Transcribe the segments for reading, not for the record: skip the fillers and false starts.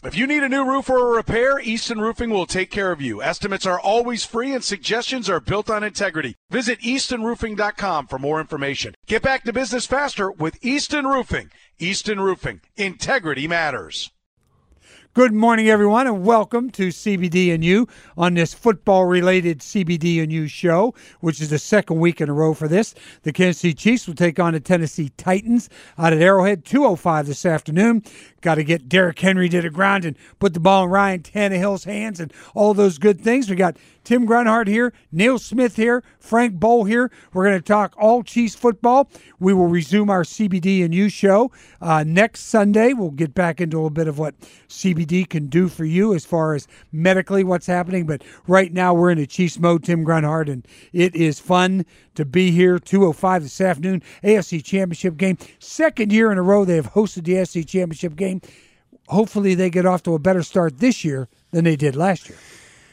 If you need a new roof or a repair, Easton Roofing will take care of you. Estimates are always free and suggestions are built on integrity. Visit eastonroofing.com for more information. Get back to business faster with Easton Roofing. Easton Roofing. Integrity matters. Good morning, everyone, and welcome to CBD&U on this football-related CBD&U show, which is the second week in a row for this. The Kansas City Chiefs will take on the Tennessee Titans out at Arrowhead, 2:05 this afternoon. Got to get Derrick Henry to the ground and put the ball in Ryan Tannehill's hands and all those good things. We got Tim Grunhard here, Neil Smith here, Frank Bowl here. We're going to talk all Chiefs football. We will resume our CBD&U show next Sunday. We'll get back into a little bit of what CBD can do for you as far as medically what's happening. But right now we're in a Chiefs mode, Tim Grunhard, and it is fun to be here. 2:05 this afternoon, AFC Championship game. Second year in a row they have hosted the AFC Championship game. Hopefully they get off to a better start this year than they did last year.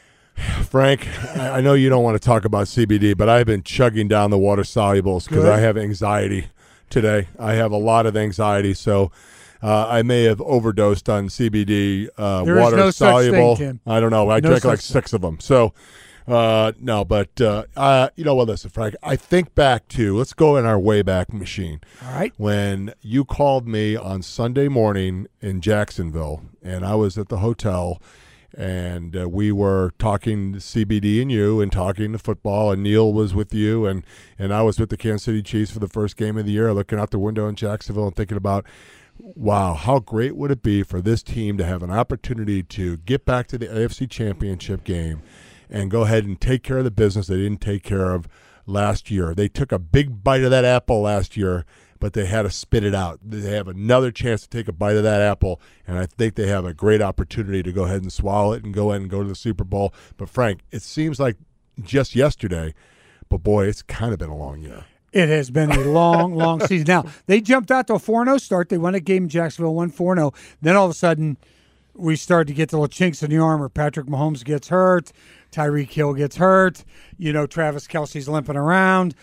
Frank, I know you don't want to talk about CBD, but I've been chugging down the water solubles because I have anxiety today. I have a lot of anxiety, so I may have overdosed on CBD water no soluble. Such thing, Tim. I don't know. I drank like 6 of them. So no, but you know what? Listen, Frank. I think back to let's go in our Wayback Machine. All right. When you called me on Sunday morning in Jacksonville, and I was at the hotel. And we were talking CBD&U and talking to football, and Neil was with you, and I was with the Kansas City Chiefs for the first game of the year, looking out the window in Jacksonville and thinking about, wow, how great would it be for this team to have an opportunity to get back to the AFC Championship game and go ahead and take care of the business they didn't take care of last year. They took a big bite of that apple last year, but they had to spit it out. They have another chance to take a bite of that apple, and I think they have a great opportunity to go ahead and swallow it and go ahead and go to the Super Bowl. But, Frank, it seems like just yesterday, but, boy, it's kind of been a long year. It has been a long, long season. Now, they jumped out to a 4-0 start. They won a game in Jacksonville, won 4-0. Then all of a sudden, we started to get the little chinks in the armor. Patrick Mahomes gets hurt. Tyreek Hill gets hurt. Travis Kelce's limping around.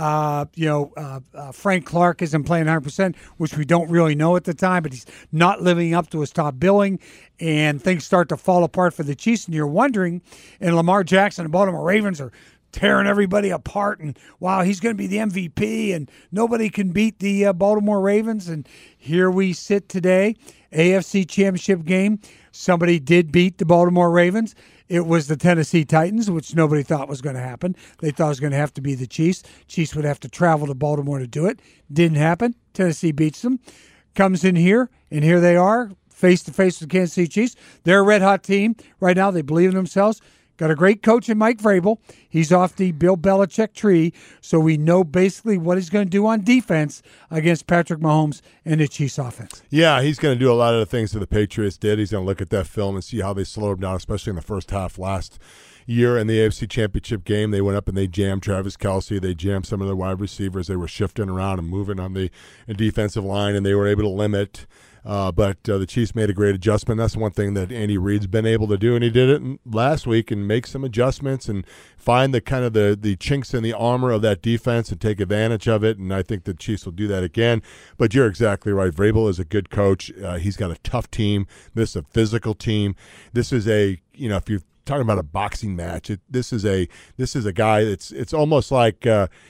Frank Clark isn't playing 100%, which we don't really know at the time, but he's not living up to his top billing, and things start to fall apart for the Chiefs, and you're wondering, and Lamar Jackson and the Baltimore Ravens are tearing everybody apart, and wow, he's going to be the MVP, and nobody can beat the Baltimore Ravens, and here we sit today, AFC Championship game. Somebody did beat the Baltimore Ravens. It was the Tennessee Titans, which nobody thought was going to happen. They thought it was going to have to be the Chiefs. Chiefs would have to travel to Baltimore to do it. Didn't happen. Tennessee beats them. Comes in here, and here they are, face-to-face with the Kansas City Chiefs. They're a red-hot team. Right now, they believe in themselves. Got a great coach in Mike Vrabel. He's off the Bill Belichick tree, so we know basically what he's going to do on defense against Patrick Mahomes and the Chiefs offense. Yeah, he's going to do a lot of the things that the Patriots did. He's going to look at that film and see how they slowed him down, especially in the first half last year in the AFC Championship game. They went up and they jammed Travis Kelce. They jammed some of the wide receivers. They were shifting around and moving on the defensive line, and they were able to limit but the Chiefs made a great adjustment. That's one thing that Andy Reid's been able to do, and he did it last week and make some adjustments and find the kind of the chinks in the armor of that defense and take advantage of it, and I think the Chiefs will do that again. But you're exactly right. Vrabel is a good coach. He's got a tough team. This is a physical team. This is if you're talking about a boxing match, this is a guy it's almost like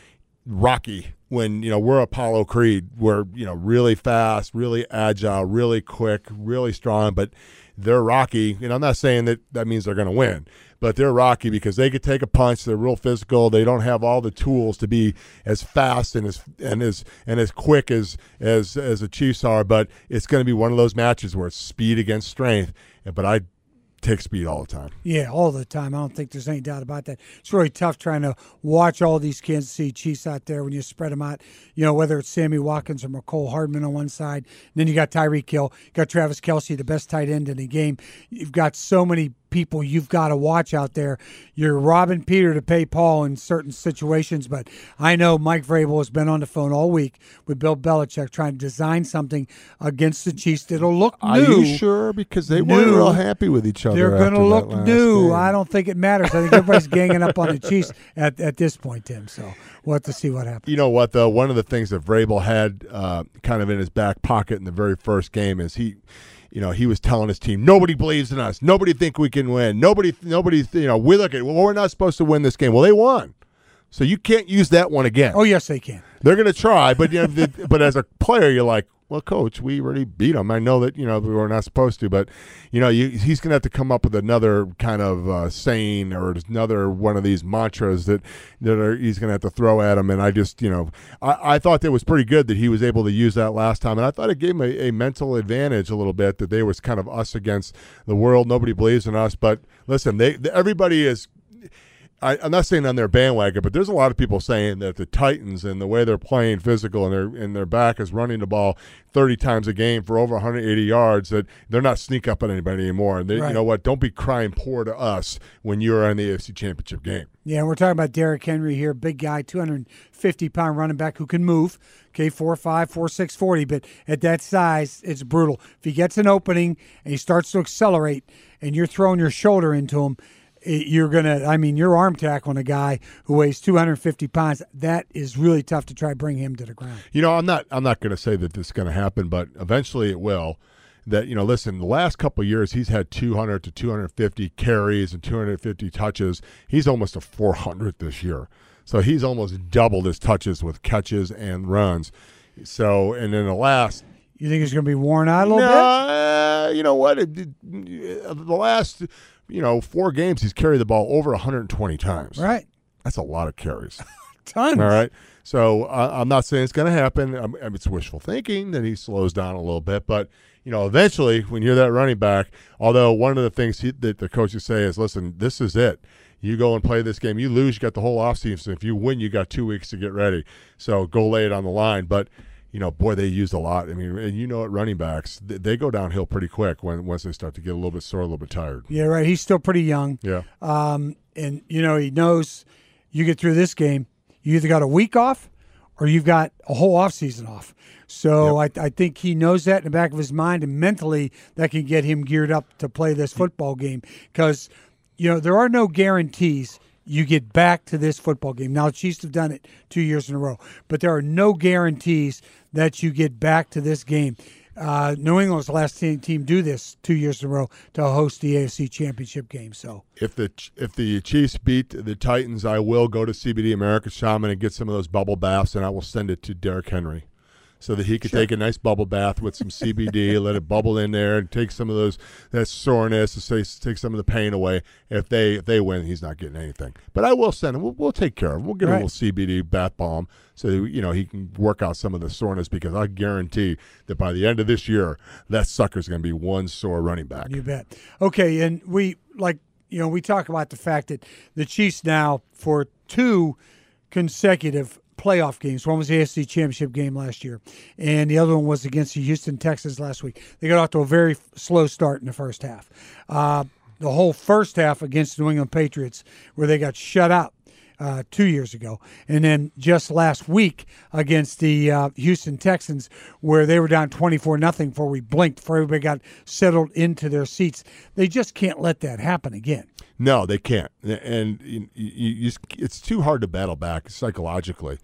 Rocky. When we're Apollo Creed, we're really fast, really agile, really quick, really strong, but they're Rocky. I'm not saying that means they're going to win, but they're Rocky because they could take a punch. They're real physical. They don't have all the tools to be as fast and as quick as the Chiefs are. But it's going to be one of those matches where it's speed against strength. But I take speed all the time. Yeah, all the time. I don't think there's any doubt about that. It's really tough trying to watch all these Kansas City Chiefs out there when you spread them out, whether it's Sammy Watkins or McCole Hardman on one side. And then you got Tyreek Hill. You got Travis Kelce, the best tight end in the game. You've got so many people you've got to watch out there. You're robbing Peter to pay Paul in certain situations, but I know Mike Vrabel has been on the phone all week with Bill Belichick trying to design something against the Chiefs that'll look new. Are you sure? Because they weren't real happy with each other. They're going to look new. Game. I don't think it matters. I think everybody's ganging up on the Chiefs at this point, Tim. So we'll have to see what happens. You know what, though? One of the things that Vrabel had kind of in his back pocket in the very first game is he was telling his team, nobody believes in us. Nobody think we can win. Nobody, we're not supposed to win this game. Well, they won. So you can't use that one again. Oh, yes, they can. They're going to try, but but as a player, you're like, well, coach, we already beat them. I know that, we were not supposed to, but, he's going to have to come up with another kind of saying or another one of these mantras that he's going to have to throw at him. And I just, I thought that was pretty good that he was able to use that last time. And I thought it gave him a mental advantage a little bit, that they was kind of us against the world. Nobody believes in us. But listen, everybody is – I'm not saying on their bandwagon, but there's a lot of people saying that the Titans and the way they're playing physical and their back is running the ball 30 times a game for over 180 yards, that they're not sneak up on anybody anymore. And right. You know what? Don't be crying poor to us when you're in the AFC Championship game. Yeah, we're talking about Derrick Henry here, big guy, 250-pound running back who can move. Okay, 4'5", 4'6", 40, but at that size, it's brutal. If he gets an opening and he starts to accelerate and you're throwing your shoulder into him, you're you're arm tackling a guy who weighs 250 pounds. That is really tough to try to bring him to the ground. I'm not going to say that this is going to happen, but eventually it will. That, listen, the last couple of years he's had 200 to 250 carries and 250 touches. He's almost a 400 this year. So he's almost doubled his touches with catches and runs. So, and in the last... You think he's going to be worn out a little bit? You know what? The last... 4 games he's carried the ball over 120 times. Right. That's a lot of carries. Tons. All right. So I'm not saying it's going to happen. It's wishful thinking that he slows down a little bit. But, eventually when you're that running back, although one of the things that the coaches say is, listen, this is it. You go and play this game. You lose, you got the whole offseason. If you win, you got 2 weeks to get ready. So go lay it on the line. But, boy, they used a lot. I mean, and at running backs, they go downhill pretty quick once they start to get a little bit sore, a little bit tired. Yeah, right. He's still pretty young. Yeah. And, he knows you get through this game, you either got a week off or you've got a whole offseason off. So yep. I think he knows that in the back of his mind, and mentally that can get him geared up to play this football game because, there are no guarantees you get back to this football game. Now, the Chiefs have done it 2 years in a row, but there are no guarantees that you get back to this game. New England was the last team do this 2 years in a row to host the AFC Championship game. So if the Chiefs beat the Titans, I will go to CBD America's Shaman and get some of those bubble baths, and I will send it to Derrick Henry so that he could take a nice bubble bath with some CBD, let it bubble in there, and take some of that soreness, take some of the pain away. If they win, he's not getting anything. But I will send him. We'll take care of him. We'll get him a little CBD bath bomb so that, he can work out some of the soreness, because I guarantee that by the end of this year, that sucker's going to be one sore running back. You bet. Okay, and we talk about the fact that the Chiefs now, for 2 consecutive playoff games. One was the AFC Championship game last year, and the other one was against the Houston Texans last week. They got off to a very slow start in the first half. The whole first half against the New England Patriots, where they got shut out 2 years ago. And then just last week against the Houston Texans, where they were down 24-0 before we blinked, before everybody got settled into their seats. They just can't let that happen again. No, they can't. And it's too hard to battle back psychologically,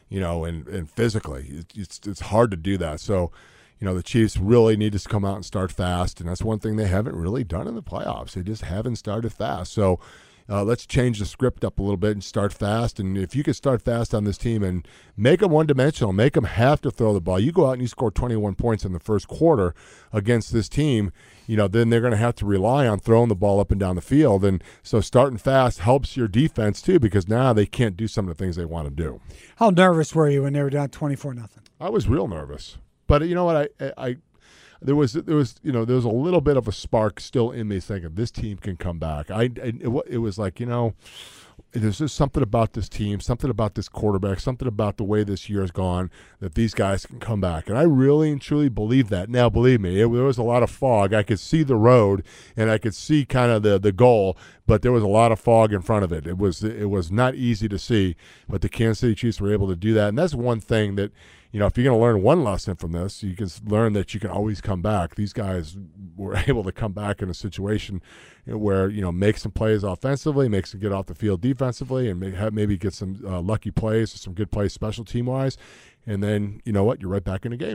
and physically. It's hard to do that. So, the Chiefs really need to come out and start fast, and that's one thing they haven't really done in the playoffs. They just haven't started fast. So let's change the script up a little bit and start fast. And if you can start fast on this team and make them one-dimensional, make them have to throw the ball. You go out and you score 21 points in the first quarter against this team, then they're going to have to rely on throwing the ball up and down the field. And so starting fast helps your defense too, because now they can't do some of the things they want to do. How nervous were you when they were down 24-0? I was real nervous. But you know what? There was a little bit of a spark still in me thinking this team can come back. It was like, there's just something about this team, something about this quarterback, something about the way this year has gone that these guys can come back. And I really and truly believe that. Now, believe me, there was a lot of fog. I could see the road and I could see kind of the goal, but there was a lot of fog in front of it. It was not easy to see, but the Kansas City Chiefs were able to do that. And that's one thing that, if you're going to learn one lesson from this, you can learn that you can always come back. These guys were able to come back in a situation where, make some plays offensively, make some get off the field defensively, and maybe get some lucky plays, some good plays special team-wise. And then, you know what? You're right back in the game.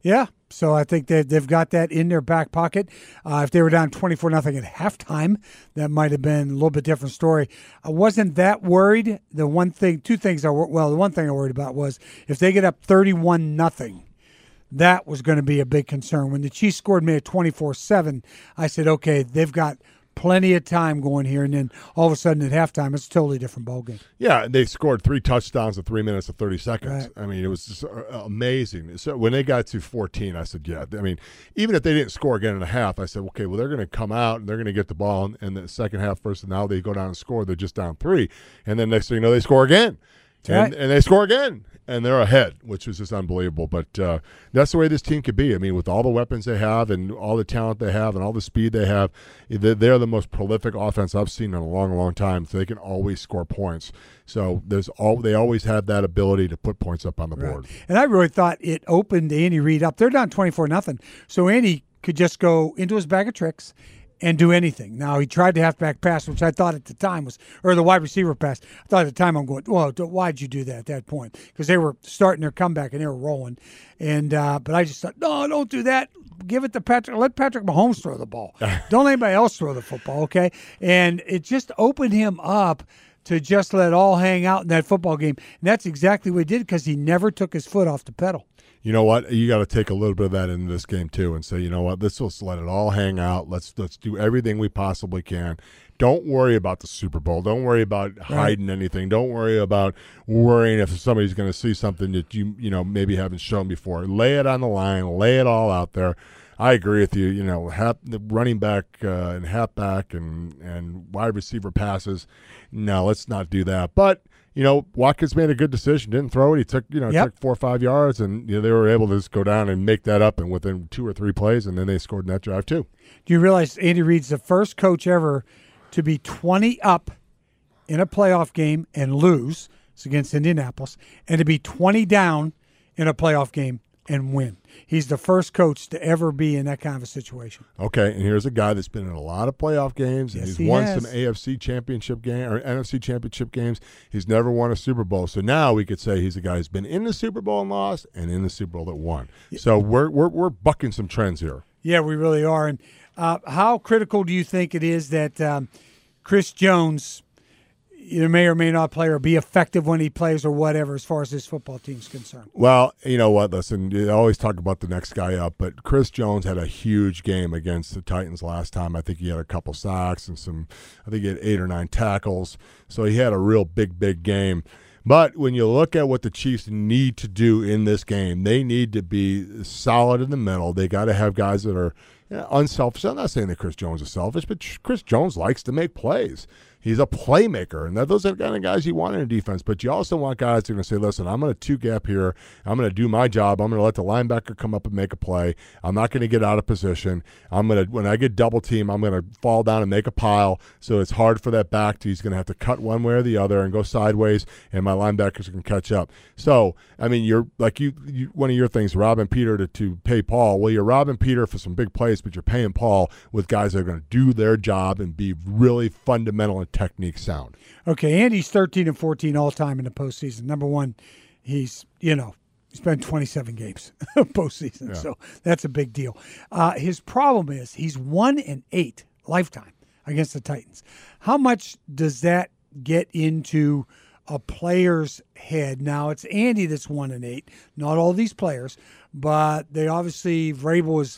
Yeah, so I think that they've got that in their back pocket. If they were down 24-0 at halftime, that might have been a little bit different story. I wasn't that worried. The one thing I worried about was if they get up 31-0, that was going to be a big concern. When the Chiefs scored me at 24-7, I said, okay, they've got plenty of time going here, and then all of a sudden at halftime, it's a totally different ballgame. Yeah, they scored 3 touchdowns in 3 minutes and 30 seconds. Right. I mean, it was just amazing. So when they got to 14, I said, yeah. I mean, even if they didn't score again in a half, I said, okay, well, they're going to come out and they're going to get the ball in the second half first, and now they go down and score. They're just down 3. And then next thing you know, they score again. And they score again, and they're ahead, which was just unbelievable. But that's the way this team could be. I mean, with all the weapons they have and all the talent they have and all the speed they have, they're the most prolific offense I've seen in a long, long time. So they can always score points. So they always have that ability to put points up on the board. And I really thought it opened Andy Reid up. They're down 24-0, so Andy could just go into his bag of tricks and do anything. Now, he tried the halfback pass, which I thought at the time or the wide receiver pass. I thought at the time, I'm going, well, why'd you do that at that point? Because they were starting their comeback and they were rolling. And but I just thought, no, don't do that. Give it to Patrick. Let Patrick Mahomes throw the ball. Don't let anybody else throw the football, okay? And it just opened him up to just let all hang out in that football game. And that's exactly what he did because he never took his foot off the pedal. You know what? You got to take a little bit of that into this game too, and say, you know what? Let's just let it all hang out. Let's do everything we possibly can. Don't worry about the Super Bowl. Don't worry about hiding anything. Don't worry about worrying if somebody's going to see something that you maybe haven't shown before. Lay it on the line. Lay it all out there. I agree with you. The running back and halfback and wide receiver passes. No, let's not do that. But Watkins made a good decision. Didn't throw it. He took, took 4 or 5 yards, and they were able to just go down and make that up, and within 2 or 3 plays, and then they scored in that drive too. Do you realize Andy Reid's the first coach ever to be 20 up in a playoff game and lose? It's against Indianapolis, and to be 20 down in a playoff game and win. He's the first coach to ever be in that kind of a situation. Okay, and here's a guy that's been in a lot of playoff games, and he's won some AFC championship game or NFC championship games. He's never won a Super Bowl, so now we could say he's a guy who's been in the Super Bowl and lost, and in the Super Bowl that won. So we're bucking some trends here. Yeah, we really are. And how critical do you think it is that Chris Jones either may or may not play or be effective when he plays or whatever as far as his football team's concerned? Well, you know what? Listen, you always talk about the next guy up, but Chris Jones had a huge game against the Titans last time. I think he had a couple sacks and I think he had 8 or 9 tackles. So he had a real big game. But when you look at what the Chiefs need to do in this game, they need to be solid in the middle. They got to have guys that are unselfish. I'm not saying that Chris Jones is selfish, but Chris Jones likes to make plays. He's a playmaker, and those are the kind of guys you want in a defense. But you also want guys that are going to say, listen, I'm going to 2-gap here. I'm going to do my job. I'm going to let the linebacker come up and make a play. I'm not going to get out of position. When I get double team, I'm going to fall down and make a pile. So it's hard for that back. He's going to have to cut one way or the other and go sideways, and my linebackers can catch up. So, I mean, you're like you one of your things, robbing Peter to pay Paul. Well, you're robbing Peter for some big plays, but you're paying Paul with guys that are going to do their job and be really fundamental and technique sound. Okay, Andy's 13-14 all time in the postseason. Number one, he's been 27 games postseason, so that's a big deal. His problem is he's 1-8 lifetime against the Titans. How much does that get into a player's head? Now it's Andy that's 1-8, not all these players, but they obviously Vrabel is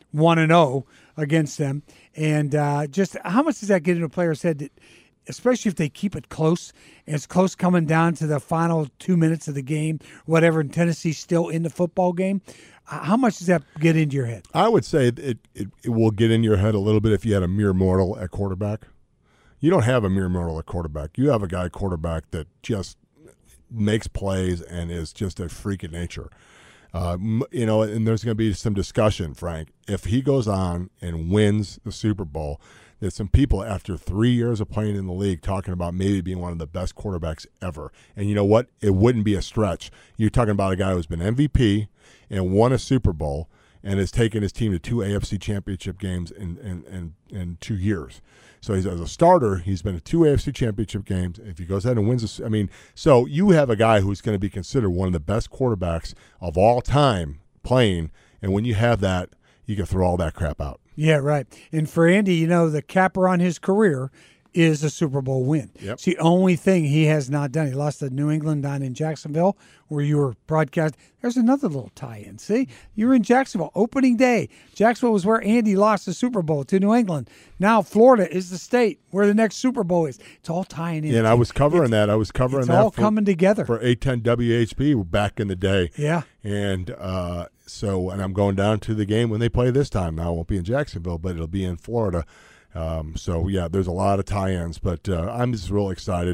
1-0 against them, and just how much does that get into a player's head that, especially if they keep it close, and it's close coming down to the final 2 minutes of the game, whatever, and Tennessee's still in the football game? How much does that get into your head? I would say it will get in your head a little bit if you had a mere mortal at quarterback. You don't have a mere mortal at quarterback. You have a guy quarterback that just makes plays and is just a freak of nature. And there's going to be some discussion, Frank. If he goes on and wins the Super Bowl, there's some people after 3 years of playing in the league talking about maybe being one of the best quarterbacks ever. And you know what? It wouldn't be a stretch. You're talking about a guy who's been MVP and won a Super Bowl and has taken his team to 2 AFC championship games in 2 years. So he's, as a starter, he's been to 2 AFC championship games. If he goes ahead and wins, so you have a guy who's going to be considered one of the best quarterbacks of all time playing And when you have that, you can throw all that crap out. Yeah, right. And for Andy, the capper on his career is a Super Bowl win. Yep. It's the only thing he has not done. He lost to New England down in Jacksonville, where you were broadcast. There's another little tie-in. See, you were in Jacksonville opening day. Jacksonville was where Andy lost the Super Bowl to New England. Now Florida is the state where the next Super Bowl is. It's all tying in. Yeah, and I was covering that. It's all coming together for 810 WHB back in the day. Yeah, and and I'm going down to the game when they play this time. Now it won't be in Jacksonville, but it'll be in Florida. There's a lot of tie-ins, but I'm just real excited.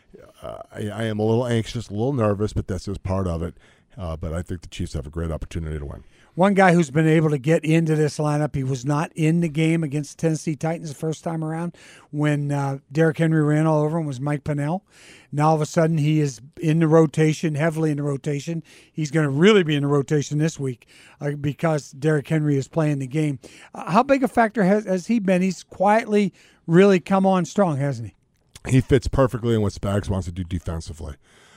I am a little anxious, a little nervous, but that's just part of it. But I think the Chiefs have a great opportunity to win. One guy who's been able to get into this lineup, he was not in the game against the Tennessee Titans the first time around when Derrick Henry ran all over him, was Mike Pennell. Now all of a sudden he is in the rotation, heavily in the rotation. He's going to really be in the rotation this week because Derrick Henry is playing the game. How big a factor has he been? He's quietly really come on strong, hasn't he? He fits perfectly in what Spags wants to do defensively.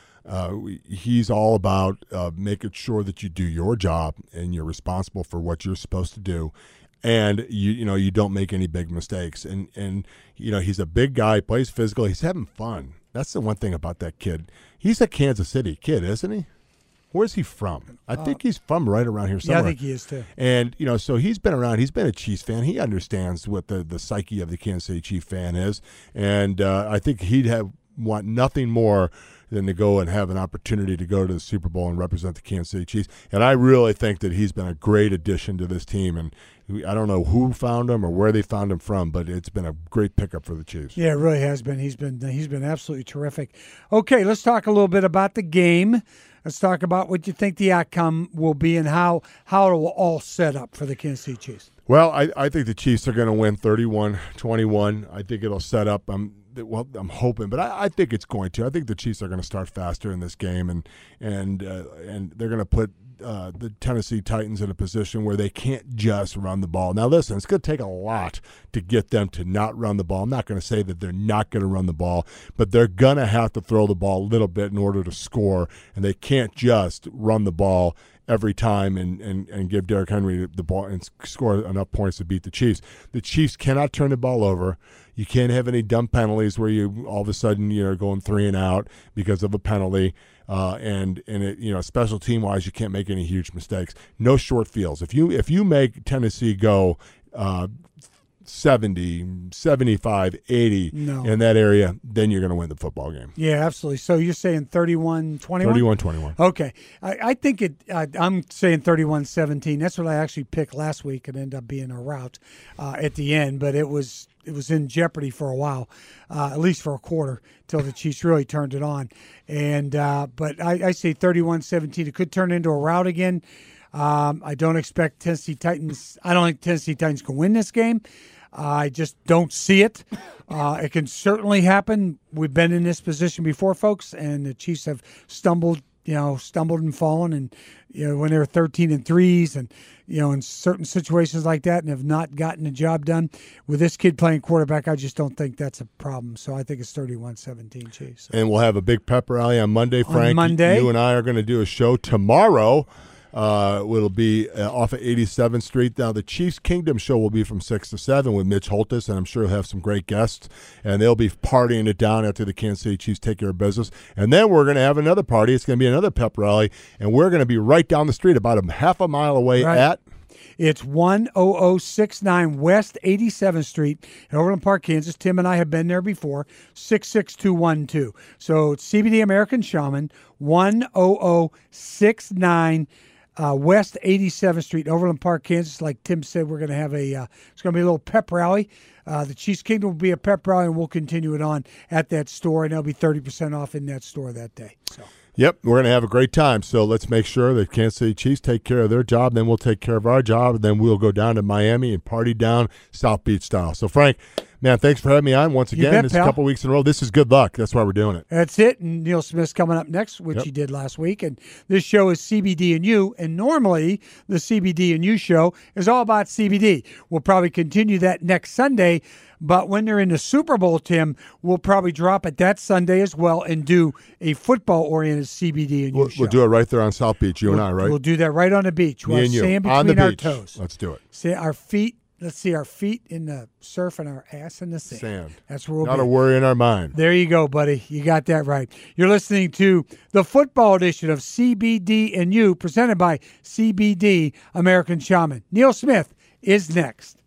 He's all about making sure that you do your job and you're responsible for what you're supposed to do, and you don't make any big mistakes. And he's a big guy, plays physical, he's having fun. That's the one thing about that kid. He's a Kansas City kid, isn't he? Where's he from? I think he's from right around here somewhere. Yeah, I think he is too. And so he's been around. He's been a Chiefs fan. He understands what the psyche of the Kansas City Chief fan is, and I think he'd want nothing more than to go and have an opportunity to go to the Super Bowl and represent the Kansas City Chiefs. And I really think that he's been a great addition to this team. And I don't know who found him or where they found him from, but it's been a great pickup for the Chiefs. Yeah, it really has been. He's been absolutely terrific. Okay, let's talk a little bit about the game. Let's talk about what you think the outcome will be and how it will all set up for the Kansas City Chiefs. Well, I think the Chiefs are going to win 31-21. I think it'll set up. I'm hoping, but I think it's going to. I think the Chiefs are going to start faster in this game, and they're going to put the Tennessee Titans in a position where they can't just run the ball. Now, listen, it's going to take a lot to get them to not run the ball. I'm not going to say that they're not going to run the ball, but they're going to have to throw the ball a little bit in order to score, and they can't just run the ball every time and give Derrick Henry the ball and score enough points to beat the Chiefs. The Chiefs cannot turn the ball over. You can't have any dumb penalties where you all of a sudden you're going 3 and out because of a penalty. And it, special team wise, you can't make any huge mistakes. No short fields. If you make Tennessee go 70, 75, 80 in that area, then you're going to win the football game. Yeah, absolutely. So you're saying 31-21? 31-21. Okay. I think I'm saying 31-17. That's what I actually picked last week and ended up being a rout at the end, but it was in jeopardy for a while, at least for a quarter, till the Chiefs really turned it on. And but I say 31-17. It could turn into a rout again. I don't expect Tennessee Titans. I don't think Tennessee Titans can win this game. I just don't see it. It can certainly happen. We've been in this position before, folks, and the Chiefs have stumbled and fallen, and when they were 13-3s, and in certain situations like that, and have not gotten the job done. With this kid playing quarterback, I just don't think that's a problem. So I think it's 31-17 Chiefs. And we'll have a big pep rally on Monday, Frank. On Monday, you and I are going to do a show tomorrow. It'll be off of 87th Street. Now, the Chiefs Kingdom show will be from 6 to 7 with Mitch Holtis, and I'm sure he'll have some great guests, and they'll be partying it down after the Kansas City Chiefs take care of business. And then we're going to have another party. It's going to be another pep rally, and we're going to be right down the street, about a half a mile away at... It's 10069 West 87th Street in Overland Park, Kansas. Tim and I have been there before, 66212. So it's CBD American Shaman, 10069 West 87th Street, Overland Park, Kansas. Like Tim said, we're going to have it's going to be a little pep rally. The Chiefs Kingdom will be a pep rally, and we'll continue it on at that store, and there'll be 30% off in that store that day. So. Yep, we're going to have a great time. So let's make sure that Kansas City Chiefs take care of their job. Then we'll take care of our job. And then we'll go down to Miami and party down South Beach style. So, Frank, Man, thanks for having me on once again. Bet, This is a couple weeks in a row. This is good luck. That's why we're doing it. That's it. And Neil Smith's coming up next, which he did last week. And this show is CBD and You. And normally the CBD and You show is all about CBD. We'll probably continue that next Sunday. But when they're in the Super Bowl, Tim, we'll probably drop it that Sunday as well and do a football-oriented CBD and You show. We'll do it right there on South Beach, you and I, right? We'll do that right on the beach. We'll Me have and you. sand On the between our beach. toes. Let's do it. See our feet. Let's see our feet in the surf and our ass in the sand. That's where we'll Not be. a worry in our mind. There you go, buddy. You got that right. You're listening to the football edition of CBD and You, presented by CBD American Shaman. Neil Smith is next.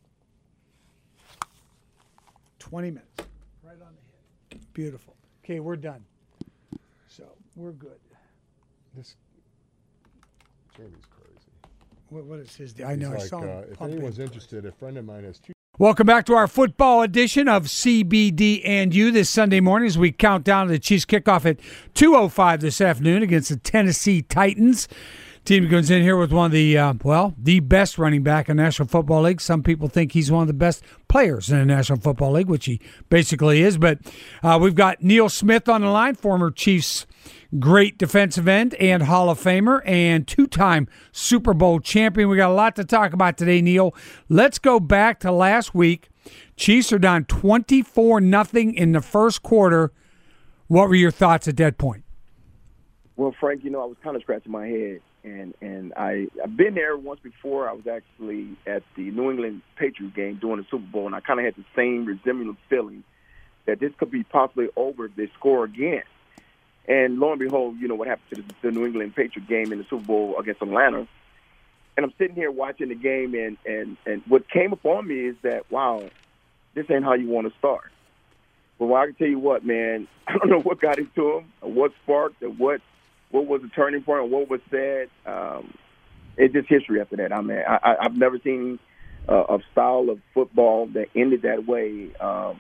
20 minutes. Right on the hit. Beautiful. Okay, we're done. So, we're good. This Jamie's crazy. What is his deal? I know. I saw him. If anyone's interested, a friend of mine has two. Welcome back to our football edition of CBD and You this Sunday morning as we count down to the Chiefs kickoff at 2:05 this afternoon against the Tennessee Titans. Team comes in here with one of the, the best running back in the National Football League. Some people think he's one of the best players in the National Football League, which he basically is. But we've got Neil Smith on the line, former Chiefs great defensive end and Hall of Famer and two-time Super Bowl champion. We got a lot to talk about today, Neil. Let's go back to last week. Chiefs are down 24-0 in the first quarter. What were your thoughts at that point? Well, Frank, I was kind of scratching my head. And I've been there once before. I was actually at the New England Patriots game during the Super Bowl, and I kind of had the same resembling feeling that this could be possibly over if they score again. And lo and behold, what happened to the New England Patriots game in the Super Bowl against Atlanta. And I'm sitting here watching the game, and what came upon me is that, wow, this ain't how you want to start. But I can tell you what, man, I don't know what got into him or what sparked or what was the turning point or what was said. It's just history after that. I mean, I've never seen a style of football that ended that way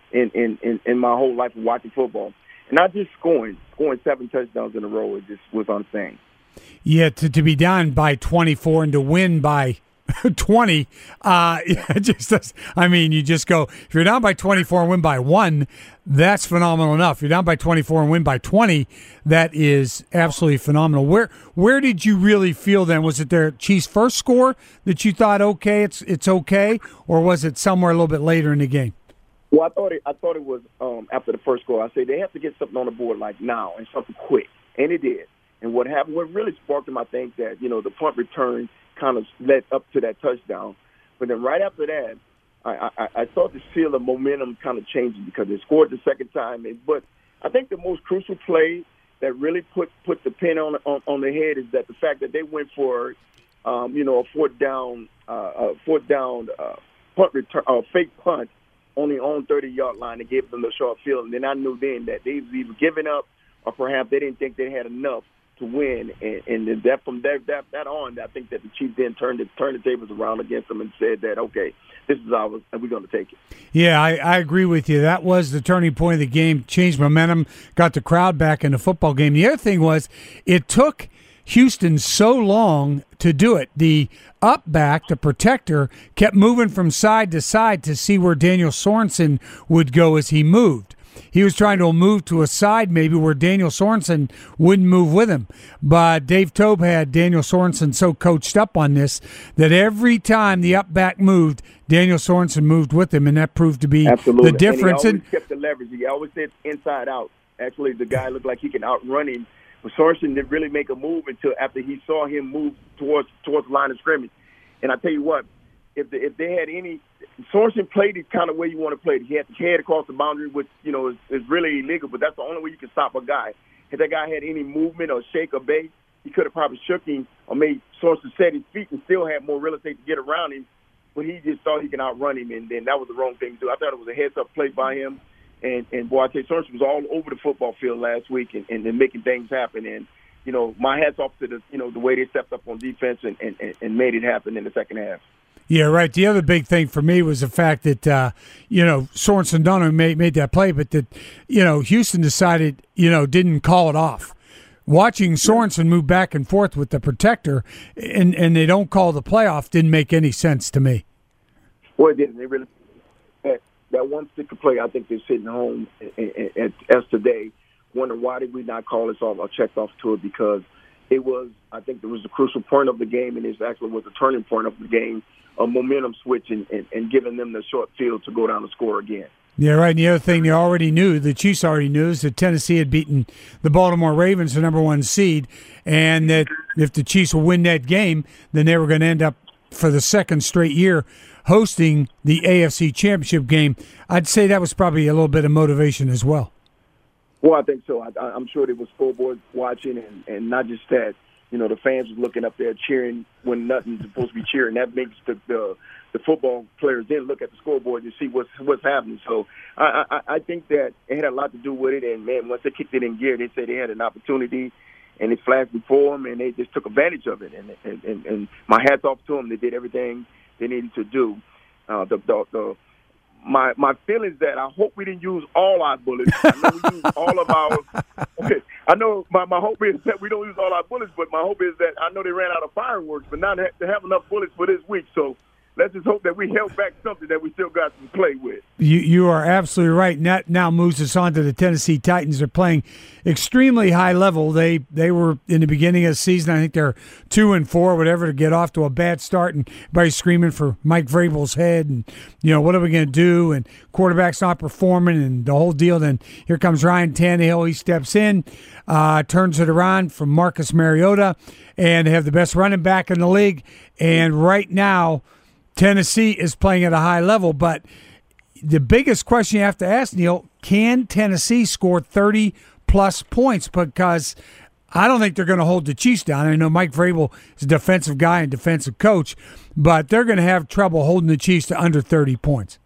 in my whole life of watching football. And not just scoring 7 touchdowns in a row. It just was insane. Yeah, to be down by 24 and to win by 20, you just go, if you're down by 24 and win by 1, that's phenomenal enough. If you're down by 24 and win by 20, that is absolutely phenomenal. Where did you really feel then? Was it their Chiefs' first score that you thought, okay, it's okay, or was it somewhere a little bit later in the game? Well, I thought it was after the first score. I said they have to get something on the board like now and something quick, and it did. And what happened? What really sparked them, I think, that the punt return kind of led up to that touchdown. But then right after that, I started to feel the momentum kind of changing because they scored the second time. But I think the most crucial play that really put the pin on the head is that the fact that they went for a fourth down punt return, fake punt on their own 30-yard line and gave them the short field. And then I knew then that they was either giving up or perhaps they didn't think they had enough to win, and that from that on, I think that the Chiefs then turned the tables around against them and said that, okay, this is ours, and we're going to take it. Yeah, I agree with you. That was the turning point of the game, changed momentum, got the crowd back in the football game. The other thing was it took Houston so long to do it. The up back, the protector, kept moving from side to side to see where Daniel Sorensen would go as he moved. He was trying to move to a side maybe where Daniel Sorensen wouldn't move with him. But Dave Toub had Daniel Sorensen so coached up on this that every time the up back moved, Daniel Sorensen moved with him, and that proved to be the difference. And he always kept the leverage. He always said inside out. Actually, the guy looked like he can outrun him. But Sorensen didn't really make a move until after he saw him move towards the line of scrimmage. And I tell you what, if they had any – Sorensen played it kind of way you want to play it. He had to head across the boundary, which, is really illegal, but that's the only way you can stop a guy. If that guy had any movement or shake or base, he could have probably shook him or made Sorensen set his feet and still had more real estate to get around him, but he just thought he could outrun him, and then that was the wrong thing to do. I thought it was a heads-up play by him, and boy, I tell you, Sorensen was all over the football field last week and making things happen, and my hat's off to the way they stepped up on defense and made it happen in the second half. Yeah, right. The other big thing for me was the fact that, Sorensen not only made that play, but that, Houston decided, didn't call it off. Watching Sorensen move back and forth with the protector and they don't call the play off didn't make any sense to me. Well, it didn't. They really that one particular play, I think they're sitting home as today, wondering why did we not call this off or checked off to it, because it was, I think it was the crucial point of the game, and it actually was the turning point of the game, a momentum switch and giving them the short field to go down and score again. Yeah, right. And the other thing they already knew, the Chiefs already knew, is that Tennessee had beaten the Baltimore Ravens, the number 1 seed, and that if the Chiefs will win that game, then they were going to end up for the second straight year hosting the AFC Championship game. I'd say that was probably a little bit of motivation as well. Well, I think so. I'm sure there was scoreboard watching, and not just that. You know, the fans was looking up there cheering when nothing's supposed to be cheering. That makes the football players then look at the scoreboard to see what's happening. So I think that it had a lot to do with it. And, man, once they kicked it in gear, they said they had an opportunity, and it flashed before them, and they just took advantage of it. And my hat's off to them. They did everything they needed to do. My feeling is that I hope we didn't use all our bullets. I know we used all of ours. Okay. I know my hope is that we don't use all our bullets, but my hope is that I know they ran out of fireworks, but now they have enough bullets for this week. So let's just hope that we held back something that we still got to play with. You are absolutely right. And that now moves us on to the Tennessee Titans. They're playing extremely high level. They were in the beginning of the season, I think they're 2-4, whatever, to get off to a bad start, and everybody's screaming for Mike Vrabel's head, and what are we going to do? And quarterback's not performing, and the whole deal. Then here comes Ryan Tannehill. He steps in, turns it around from Marcus Mariota, and they have the best running back in the league. And right now, Tennessee is playing at a high level, but the biggest question you have to ask, Neil, can Tennessee score 30-plus points? Because I don't think they're going to hold the Chiefs down. I know Mike Vrabel is a defensive guy and defensive coach, but they're going to have trouble holding the Chiefs to under 30 points.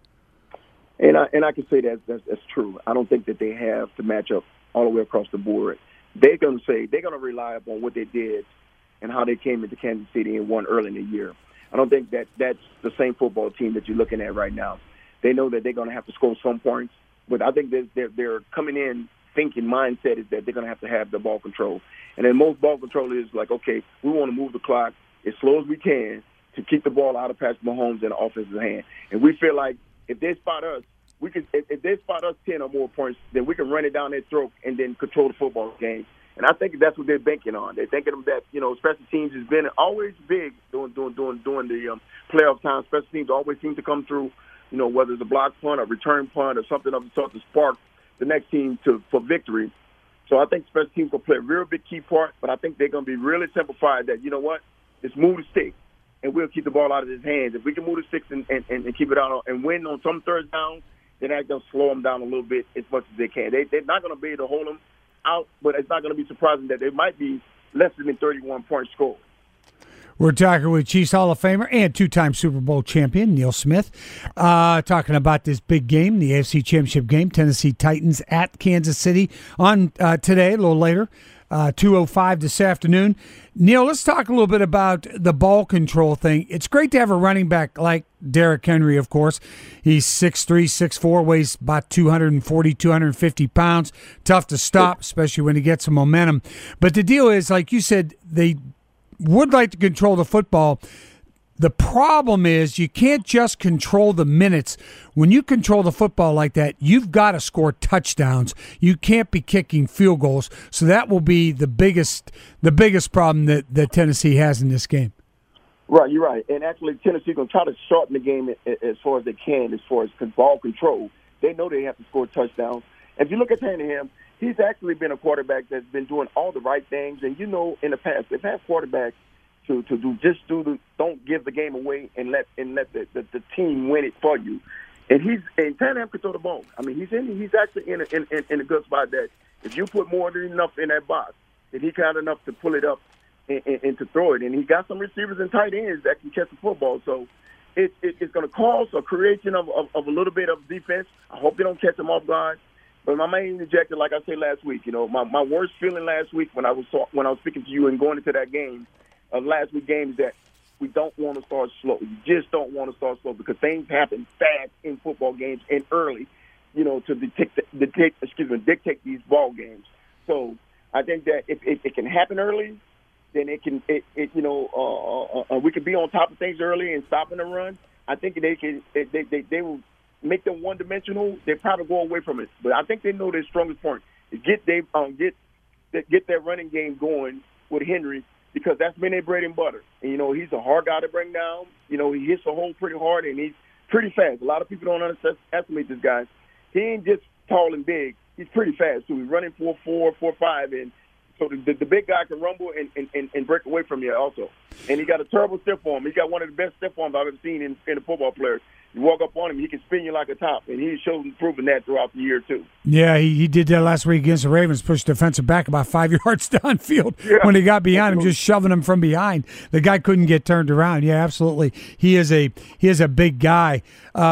And I can say that's true. I don't think that they have to match up all the way across the board. They're going to rely upon what they did and how they came into Kansas City and won early in the year. I don't think that that's the same football team that you're looking at right now. They know that they're going to have to score some points, but I think they're coming in thinking mindset is that they're going to have the ball control. And then most ball control is like, okay, we want to move the clock as slow as we can to keep the ball out of Patrick Mahomes in the offensive hand. And we feel like if they spot us, if they spot us 10 or more points, then we can run it down their throat and then control the football game. And I think that's what they're banking on. They're thinking that, special teams has been always big during the playoff time. Special teams always seem to come through, whether it's a block punt, a return punt, or something of the sort to spark the next team for victory. So I think special teams will play a real big key part, but I think they're going to be really simplified that, just move the stick, and we'll keep the ball out of his hands. If we can move the sticks and keep it out and win on some third downs, then that's going to slow them down a little bit as much as they can. They're not going to be able to hold them out, but it's not going to be surprising that they might be less than 31 points scored. We're talking with Chiefs Hall of Famer and two-time Super Bowl champion Neil Smith, talking about this big game, the AFC Championship game, Tennessee Titans at Kansas City on today, a little later, 2:05 this afternoon. Neil, let's talk a little bit about the ball control thing. It's great to have a running back like Derrick Henry, of course. He's 6'3", 6'4", weighs about 240, 250 pounds. Tough to stop, especially when he gets some momentum. But the deal is, like you said, they would like to control the football. The problem is you can't just control the minutes. When you control the football like that, you've got to score touchdowns. You can't be kicking field goals. So that will be the biggest problem that Tennessee has in this game. Right, you're right. And actually, Tennessee's going to try to shorten the game as far as they can, as far as ball control. They know they have to score touchdowns. And if you look at Tannehill, he's actually been a quarterback that's been doing all the right things. And, in the past, they've had quarterbacks to don't give the game away and let the team win it for you. And Tannehill can throw the ball. I mean, he's actually in a good spot that if you put more than enough in that box, then he got enough to pull it up and to throw it. And he got some receivers and tight ends that can catch the football. So it's going to cause a creation of a little bit of defense. I hope they don't catch them off guard. But my main objective, like I said last week, my worst feeling last week when I was speaking to you and going into that game, last week's game, is that we don't want to start slow. You just don't want to start slow because things happen fast in football games and early, to dictate these ball games. So I think that if it can happen early, then we can be on top of things early and stopping the run. I think they will make them one-dimensional, they probably go away from it. But I think they know their strongest point is get that running game going with Henry, because that's been their bread and butter. And, he's a hard guy to bring down. He hits the hole pretty hard, and he's pretty fast. A lot of people don't underestimate this guy. He ain't just tall and big. He's pretty fast, too. He's running 4.4, 4.5, and so the big guy can rumble and break away from you also. And he got a terrible stiff arm. He got one of the best stiff arms I've ever seen in a football player. You walk up on him, he can spin you like a top, and he's proven that throughout the year, too. Yeah, he did that last week against the Ravens, pushed defensive back about 5 yards downfield when he got behind him, just shoving him from behind. The guy couldn't get turned around. Yeah, absolutely. He is a big guy.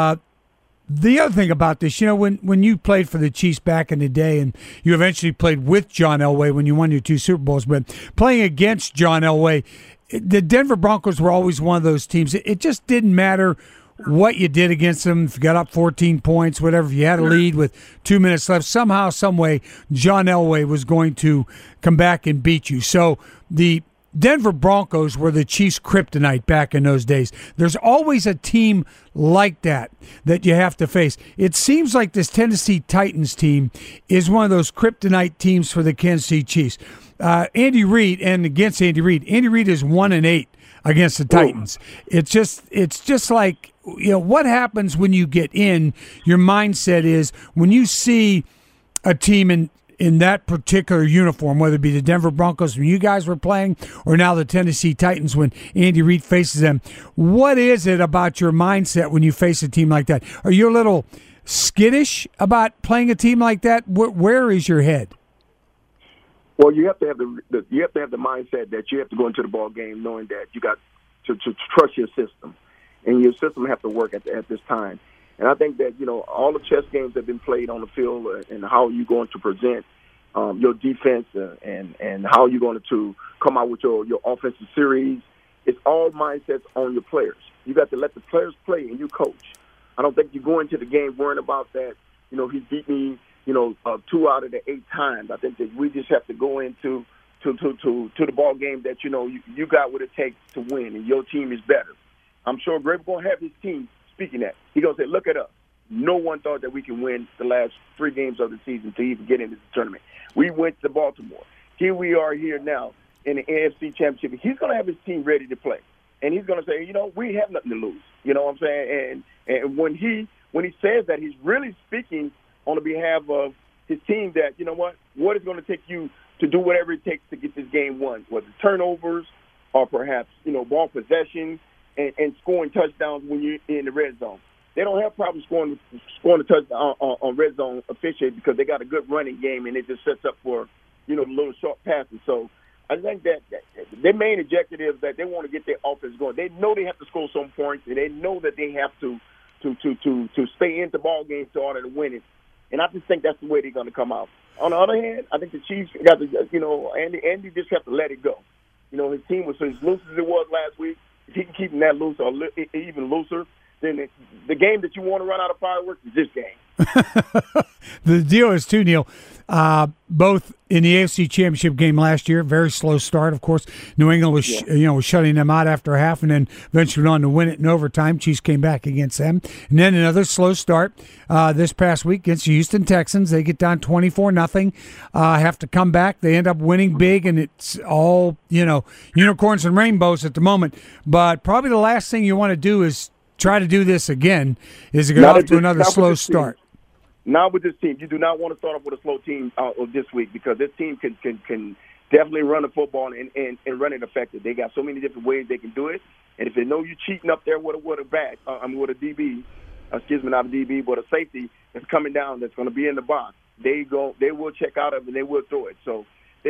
The other thing about this, when you played for the Chiefs back in the day, and you eventually played with John Elway when you won your 2 Super Bowls, but playing against John Elway, the Denver Broncos were always one of those teams. It just didn't matter what you did against them. If you got up 14 points, whatever, if you had a lead with 2 minutes left, somehow, some way, John Elway was going to come back and beat you. So the Denver Broncos were the Chiefs' kryptonite back in those days. There's always a team like that you have to face. It seems like this Tennessee Titans team is one of those kryptonite teams for the Kansas City Chiefs. Andy Reid, and against Andy Reid is 1-8 against the Titans. It's just like, what happens when you get in? Your mindset is when you see a team in that particular uniform, whether it be the Denver Broncos when you guys were playing or now the Tennessee Titans when Andy Reid faces them. What is it about your mindset when you face a team like that? Are you a little skittish about playing a team like that? Where is your head? Well, you have to have the mindset that you have to go into the ball game knowing that you got to trust your system, and your system have to work at this time. And I think that, all the chess games that have been played on the field and how you're going to present your defense and how you're going to come out with your offensive series, it's all mindsets on your players. You got to let the players play and you coach. I don't think you go into the game worrying about that, he beat me, 2 out of the 8 times. I think that we just have to go into to the ball game that, you got what it takes to win and your team is better. I'm sure Greg going to have his team speaking that. He's going to say, look at us. No one thought that we can win the last 3 games of the season to even get into the tournament. We went to Baltimore. Here we are here now in the AFC Championship. He's going to have his team ready to play. And he's going to say, we have nothing to lose. You know what I'm saying? And when he says that, he's really speaking on the behalf of his team that, what is going to take you to do whatever it takes to get this game won, whether turnovers or perhaps, ball possession and scoring touchdowns when you're in the red zone. They don't have problems scoring a touchdown on red zone officially because they got a good running game and it just sets up for, little short passes. So I think that their main objective is that they want to get their offense going. They know they have to score some points, and they know that they have to stay in the ball game in order to win it. And I just think that's the way they're going to come out. On the other hand, I think the Chiefs got to, Andy just have to let it go. His team was as loose as it was last week. If he can keep them that loose or even looser, then the game that you want to run out of fireworks is this game. The deal is, too, Neil, both in the AFC Championship game last year, very slow start, of course. New England was, was shutting them out after half and then eventually went on to win it in overtime. Chiefs came back against them. And then another slow start this past week against the Houston Texans. They get down 24-0, have to come back. They end up winning big, and it's all, unicorns and rainbows at the moment. But probably the last thing you want to do is try to do this again, is to get off to another slow start. Not with this team. You do not want to start off with a slow team this week because this team can definitely run the football and run it effective. They got so many different ways they can do it. And if they know you're cheating up there with a back, with a DB, not a DB, but a safety that's coming down that's going to be in the box, they will check out of it and they will throw it. So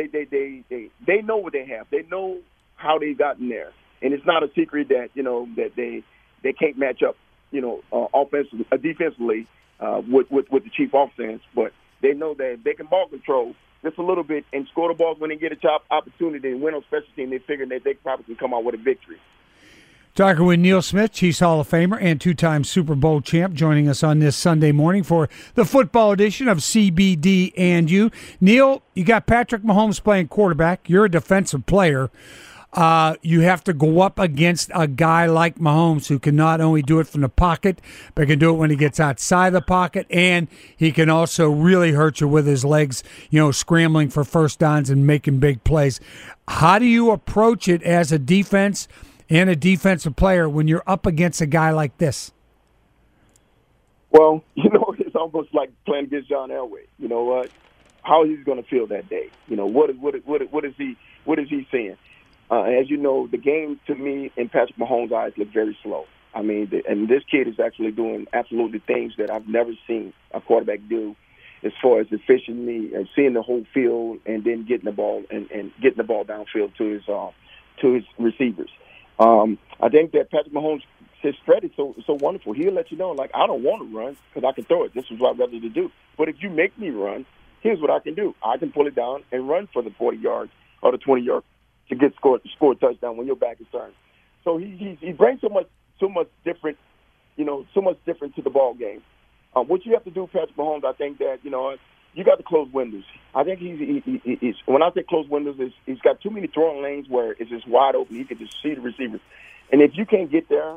they know what they have. They know how they gotten there. And it's not a secret that, that they can't match up, offensively, defensively, with the Chief offense, but they know that they can ball control just a little bit and score the balls when they get a opportunity and win on special team. They figure that they probably can come out with a victory. Talking with Neil Smith, Chiefs Hall of Famer and 2-time Super Bowl champ, joining us on this Sunday morning for the football edition of CBD and You. Neil, you got Patrick Mahomes playing quarterback. You're a defensive player. You have to go up against a guy like Mahomes who can not only do it from the pocket, but can do it when he gets outside the pocket, and he can also really hurt you with his legs, scrambling for first downs and making big plays. How do you approach it as a defense and a defensive player when you're up against a guy like this? Well, it's almost like playing against John Elway. You know what? How he's going to feel that day. What is he seeing? As you know, the game to me in Patrick Mahomes' eyes look very slow. I mean, and this kid is actually doing absolutely things that I've never seen a quarterback do, as far as efficiently and seeing the whole field and then getting the ball and getting the ball downfield to his receivers. I think that Patrick Mahomes, his threat is so wonderful. He'll let you know, like, I don't want to run because I can throw it. This is what I'd rather to do. But if you make me run, here's what I can do. I can pull it down and run for the 40 yards or the 20 yards to score a touchdown when your back is turned. So he brings so much different, so much different to the ball game. What you have to do, Patrick Mahomes, I think that you got to close windows. I think he's when I say close windows, he's got too many throwing lanes where it's just wide open. He can just see the receivers, and if you can't get there,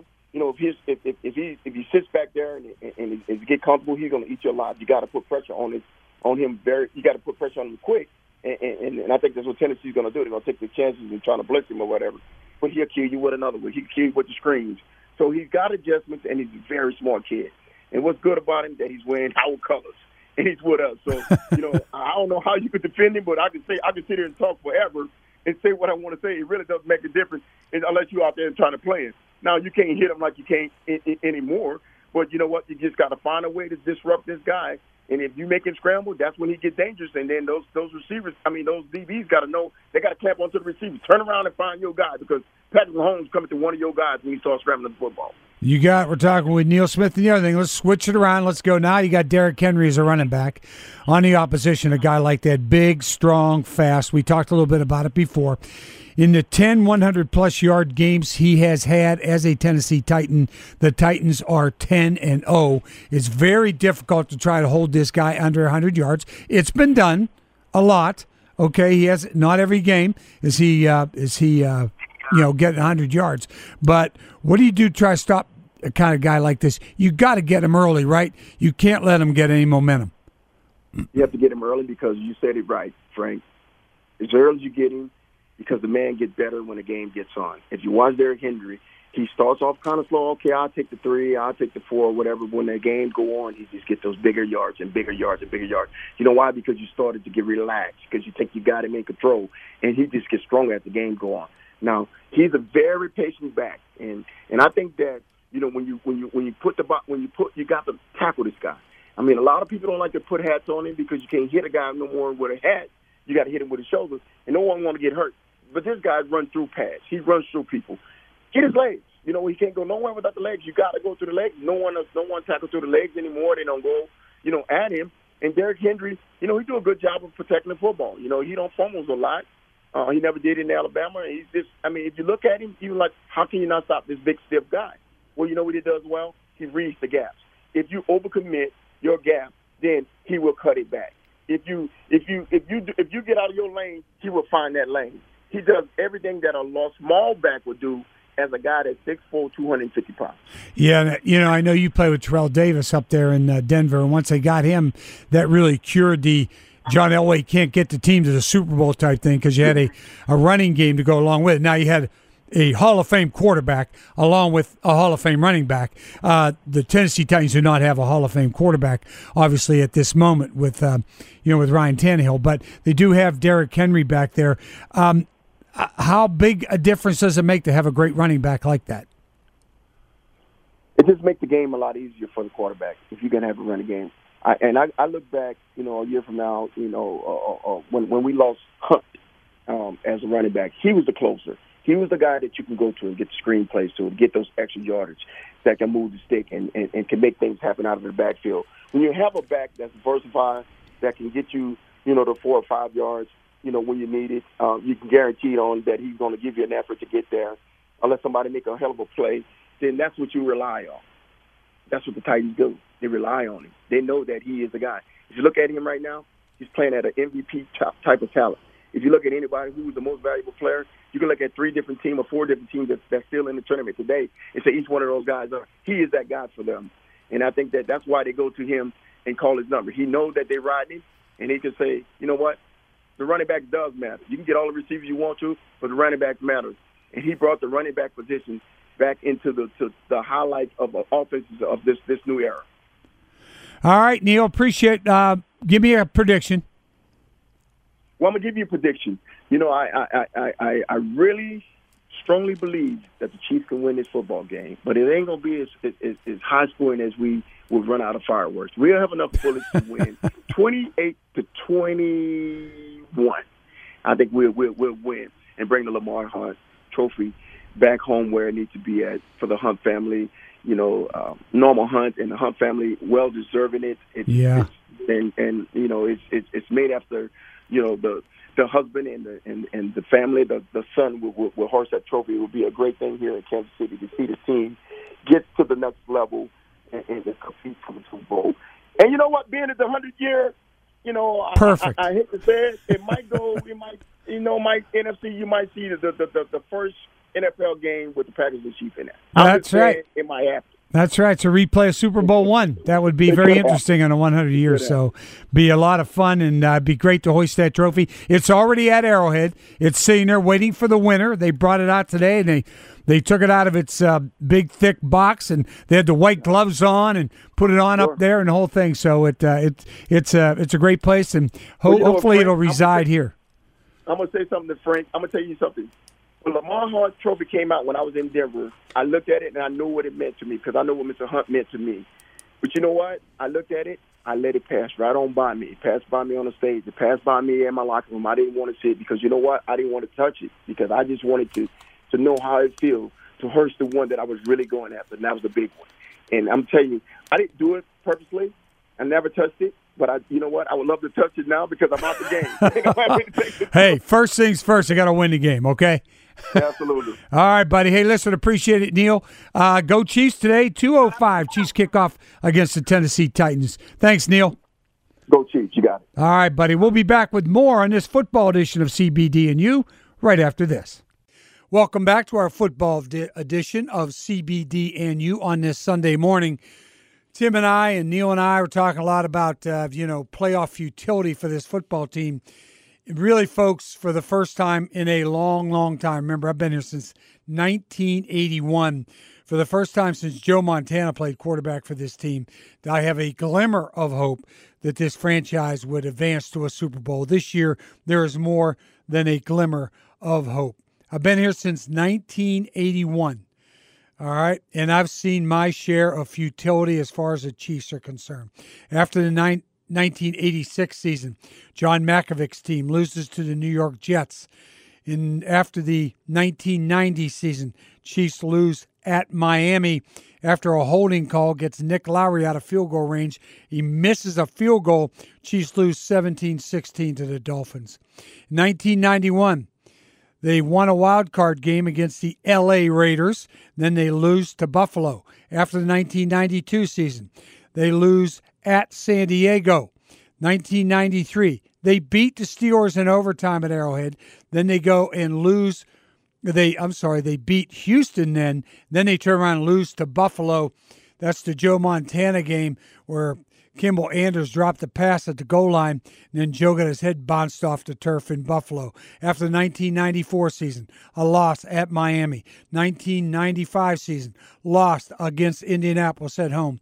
if he sits back there and get comfortable, he's going to eat you alive. You got to put pressure on him. You got to put pressure on him quick. And I think that's what Tennessee's going to do. They're going to take the chances and trying to blitz him or whatever. But he'll kill you with another one. He'll kill you with the screens. So he's got adjustments, and he's a very smart kid. And what's good about him that he's wearing our colors, and he's with us. So, I don't know how you could defend him, but I can sit here and talk forever and say what I want to say. It really doesn't make a difference unless you're out there and trying to play him. Now, you can't hit him like you can't anymore. But you know what? You just got to find a way to disrupt this guy. And if you make him scramble, that's when he gets dangerous. And then those receivers, those DBs got to know, they got to clamp onto the receivers. Turn around and find your guy because Patrick Mahomes coming to one of your guys when he starts scrambling the football. We're talking with Neil Smith and the other thing. Let's switch it around. Let's go now. You got Derrick Henry as a running back on the opposition, a guy like that, big, strong, fast. We talked a little bit about it before. In the 10 100-plus yard games he has had as a Tennessee Titan, the Titans are 10-0. It's very difficult to try to hold this guy under 100 yards. It's been done a lot. Okay, he has not every game is he getting 100 yards. But what do you do to try to stop a kind of guy like this? You got to get him early, right? You can't let him get any momentum. You have to get him early because you said it right, Frank. As early as you get him, because the man gets better when the game gets on. If you watch Derrick Henry, he starts off kind of slow. Okay, I'll take the 3, I'll take the 4, whatever. When the games go on, he just gets those bigger yards and bigger yards and bigger yards. You know why? Because you started to get relaxed, because you think you got him in control, and he just gets stronger as the game go on. Now, he's a very patient back, and I think that when you got to tackle this guy. I mean, a lot of people don't like to put hats on him because you can't hit a guy no more with a hat. You got to hit him with his shoulders, and no one want to get hurt. But this guy runs through pads. He runs through people. Get his legs. He can't go nowhere without the legs. You got to go through the legs. No one tackles through the legs anymore. They don't go, at him. And Derrick Henry, he do a good job of protecting the football. He don't fumbles a lot. He never did in Alabama. He's just, if you look at him, you're like, how can you not stop this big, stiff guy? Well, you know what he does well? He reads the gaps. If you overcommit your gap, then he will cut it back. If you get out of your lane, he will find that lane. He does everything that a small back would do as a guy that's 6'4", 250 pounds. Yeah, I know you play with Terrell Davis up there in Denver, and once they got him, that really cured the John Elway can't get the team to the Super Bowl type thing because you had a running game to go along with it. Now you had a Hall of Fame quarterback along with a Hall of Fame running back. The Tennessee Titans do not have a Hall of Fame quarterback, obviously, at this moment with with Ryan Tannehill, but they do have Derrick Henry back there. How big a difference does it make to have a great running back like that? It just makes the game a lot easier for the quarterback if you're going to have a running game. I look back, a year from now, when we lost Hunt as a running back, he was the closer. He was the guy that you can go to and get the screen plays to and get those extra yardage that can move the stick and can make things happen out of the backfield. When you have a back that's versatile, that can get you, the 4 or 5 yards, when you need it, you can guarantee on that he's going to give you an effort to get there. Unless somebody make a hell of a play, then that's what you rely on. That's what the Titans do. They rely on him. They know that he is the guy. If you look at him right now, he's playing at an MVP type of talent. If you look at anybody who was the most valuable player, you can look at 3 different teams or 4 different teams that's still in the tournament today and say each one of those guys, he is that guy for them. And I think that's why they go to him and call his number. He knows that they're riding him, and he can say, you know what, the running back does matter. You can get all the receivers you want to, but the running back matters. And he brought the running back position back into the highlights of offenses of this new era. All right, Neil, appreciate it. Give me a prediction. Well, I'm going to give you a prediction. You know, I really strongly believe that the Chiefs can win this football game, but it ain't going to be as high scoring as we will run out of fireworks. We'll have enough bullets to win 28-21. I think we'll win and bring the Lamar Hunt Trophy back home where it needs to be at for the Hunt family. You know, Normal Hunt and the Hunt family well deserving it. And you know, it's made after, you know, the husband and the family, the son will hoist that trophy. It will be a great thing here in Kansas City to see the team get to the next level and compete for the Super Bowl. And you know what? Being at the 100th year, you know, perfect. I hate to say it might go. It might, you know, NFC. You might see the first NFL game with the Packers and Chiefs in it. That's right. It might happen. That's right. To replay a Super Bowl I. That would be very interesting in a 100 years. So be a lot of fun and be great to hoist that trophy. It's already at Arrowhead. It's sitting there waiting for the winner. They brought it out today, and they took it out of its big, thick box, and they had the white gloves on and put it on up there and the whole thing. So it's a great place, and hopefully it'll reside here. I'm going to say something to Frank. I'm going to tell you something. When Lamar Hunt Trophy came out when I was in Denver, I looked at it and I knew what it meant to me because I know what Mr. Hunt meant to me. But you know what? I looked at it. I let it pass right on by me. It passed by me on the stage. It passed by me in my locker room. I didn't want to see it because you know what? I didn't want to touch it because I just wanted to know how it feels to hoist the one that I was really going after, and that was the big one. And I'm telling you, I didn't do it purposely. I never touched it. But you know what? I would love to touch it now because I'm out the game. Hey, first things first, I got to win the game, okay? Absolutely. All right, buddy. Hey, listen, appreciate it, Neil. Go Chiefs today, 2:05. Chiefs kickoff against the Tennessee Titans. Thanks, Neil. Go Chiefs. You got it. All right, buddy. We'll be back with more on this football edition of CBD and You right after this. Welcome back to our football edition of CBD and You on this Sunday morning. Tim and I and Neil and I were talking a lot about, playoff futility for this football team. Really, folks, for the first time in a long, long time. Remember, I've been here since 1981. For the first time since Joe Montana played quarterback for this team, I have a glimmer of hope that this franchise would advance to a Super Bowl. This year, there is more than a glimmer of hope. I've been here since 1981. All right, and I've seen my share of futility as far as the Chiefs are concerned. After the 1986 season, John Malkovich's team loses to the New York Jets. After the 1990 season, Chiefs lose at Miami after a holding call gets Nick Lowry out of field goal range. He misses a field goal. Chiefs lose 17-16 to the Dolphins. In 1991, they won a wild card game against the L.A. Raiders. Then they lose to Buffalo. After the 1992 season, they lose at San Diego. 1993, they beat the Steelers in overtime at Arrowhead. Then they go and lose. They beat Houston then. Then they turn around and lose to Buffalo. That's the Joe Montana game where Kimball Anders dropped the pass at the goal line, and then Joe got his head bounced off the turf in Buffalo. After the 1994 season, a loss at Miami. 1995 season, lost against Indianapolis at home.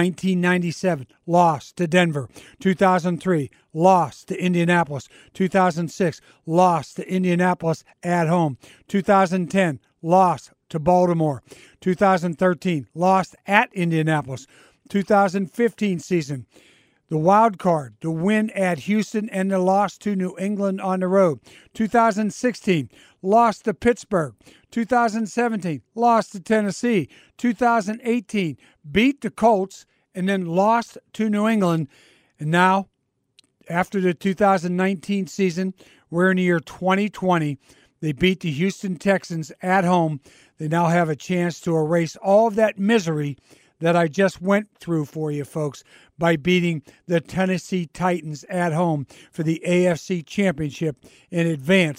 1997, lost to Denver. 2003, lost to Indianapolis. 2006, lost to Indianapolis at home. 2010, lost to Baltimore. 2013, lost at Indianapolis. 2015 season, the wild card, the win at Houston and the loss to New England on the road. 2016, lost to Pittsburgh. 2017, lost to Tennessee. 2018, beat the Colts and then lost to New England. And now, after the 2019 season, we're in the year 2020. They beat the Houston Texans at home. They now have a chance to erase all of that misery that I just went through for you, folks, by beating the Tennessee Titans at home for the AFC Championship in advance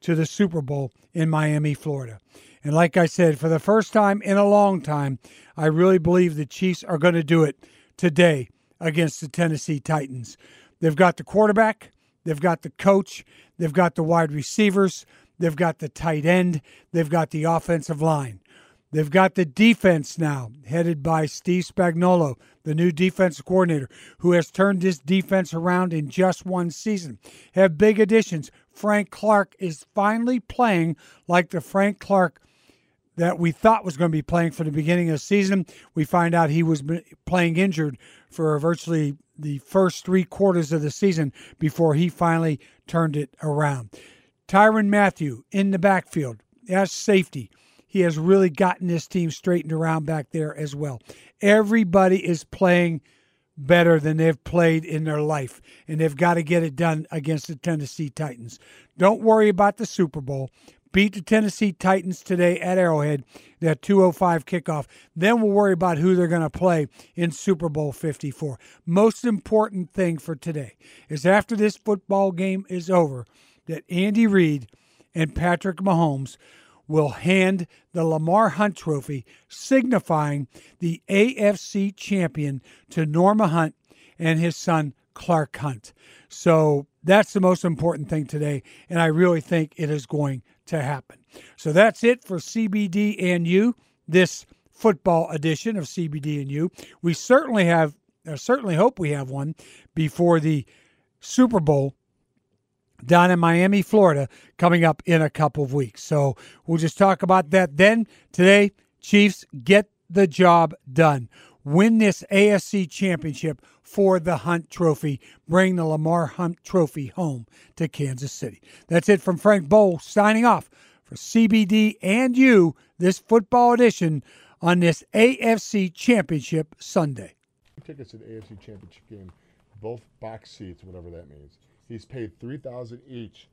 to the Super Bowl in Miami, Florida. And like I said, for the first time in a long time, I really believe the Chiefs are going to do it today against the Tennessee Titans. They've got the quarterback, they've got the coach, they've got the wide receivers, they've got the tight end, they've got the offensive line. They've got the defense now, headed by Steve Spagnuolo, the new defensive coordinator, who has turned this defense around in just one season. Have big additions. Frank Clark is finally playing like the Frank Clark that we thought was going to be playing for the beginning of the season. We find out he was playing injured for virtually the first 3 quarters of the season before he finally turned it around. Tyrann Mathieu in the backfield as safety. He has really gotten this team straightened around back there as well. Everybody is playing better than they've played in their life, and they've got to get it done against the Tennessee Titans. Don't worry about the Super Bowl. Beat the Tennessee Titans today at Arrowhead, that 2:05 kickoff. Then we'll worry about who they're going to play in Super Bowl 54. Most important thing for today is after this football game is over, that Andy Reid and Patrick Mahomes will hand the Lamar Hunt Trophy, signifying the AFC champion, to Norma Hunt and his son, Clark Hunt. So that's the most important thing today, and I really think it is going to happen. So that's it for CBD and You, this football edition of CBD and You. We certainly hope we have one before the Super Bowl down in Miami, Florida, coming up in a couple of weeks. So we'll just talk about that then. Today, Chiefs, get the job done. Win this AFC championship for the Hunt Trophy. Bring the Lamar Hunt Trophy home to Kansas City. That's it from Frank Bowl, signing off for CBD and You, this football edition on this AFC Championship Sunday. Tickets to the AFC Championship game, both box seats, whatever that means. He's paid $3,000 each